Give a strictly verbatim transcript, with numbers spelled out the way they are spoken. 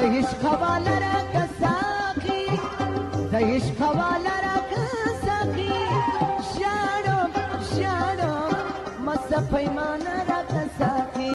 عشق حواله راکه ساقي د عشق حواله راکه ساقي ژاړم ژاړم مست پیمانه راکه ساقي